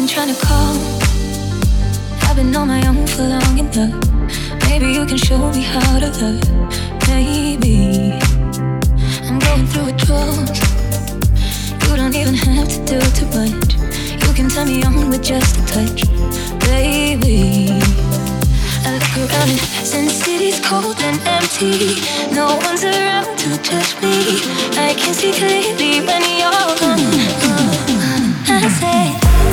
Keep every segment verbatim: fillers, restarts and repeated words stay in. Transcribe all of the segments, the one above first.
been trying to call. I've been on my own for long enough. Maybe you can show me how to love. Maybe I'm going through a drought. You don't even have to do too much. You can turn me on with just a touch, baby. I look around and since city's cold and empty, no one's around to touch me. I can see clearly when you're gone. I say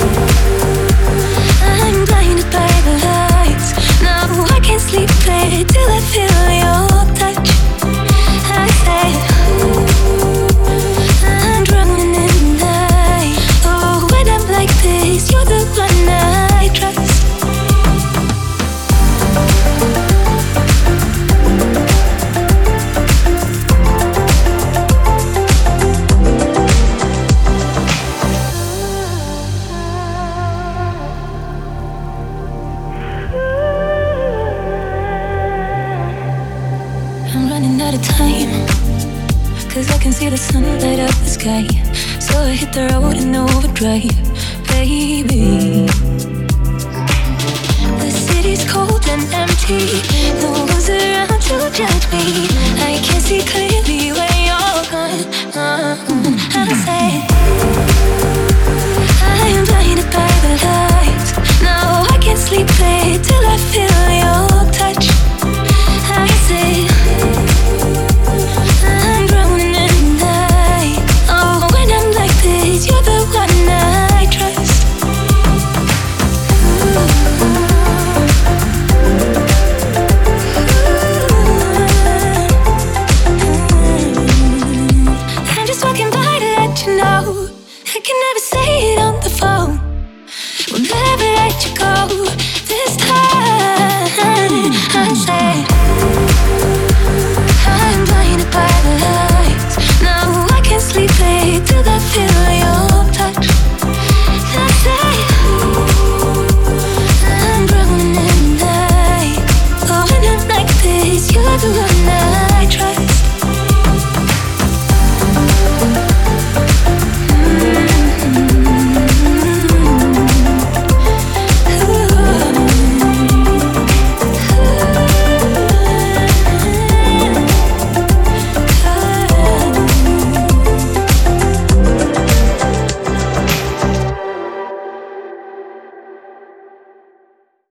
I'm blinded by the lights. Now I can't sleep late till I feel your touch. I say I'm drowning in the night. Oh, when I'm like this, you're the one I trust. Out of time, cause I can see the sun light up the sky. So I hit the road in overdrive, baby. The city's cold and empty, no one's